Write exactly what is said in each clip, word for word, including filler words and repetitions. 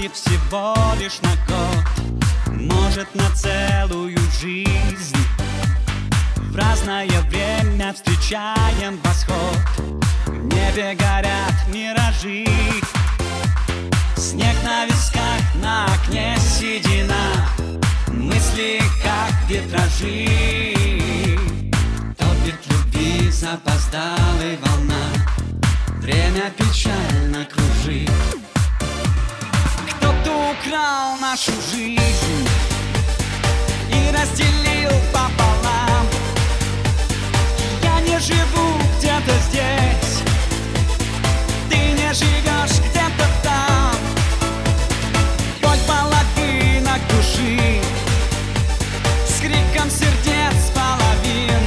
хватит всего лишь на год, может, на целую жизнь. В разное время встречаем восход, в небе горят миражи. Снег на висках, на окне седина, мысли как витражи. Топит любви запоздалой волна, время печально кружит. Кто-то украл нашу жизнь и разделил пополам. Я не живу где-то здесь, ты не живешь где-то там. Боль половинок души с криком сердец половин.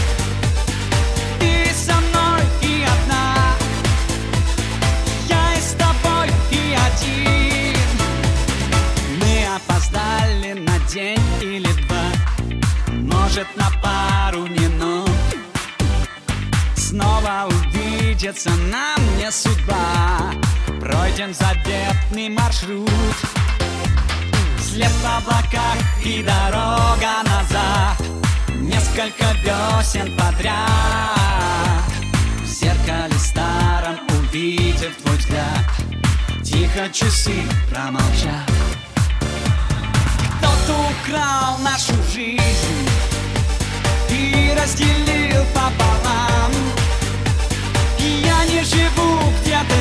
Ты со мной и одна, я и с тобой и один. Мы опоздали на день или два, может, на пару минут. Снова увидеться нам не судьба, пройден заветный маршрут. След в облаках и дорога назад, несколько весен подряд. В зеркале старом увидев твой взгляд, тихо часы промолчат. Кто-то украл нашу жизнь и разделил пополам. Я не живу где-то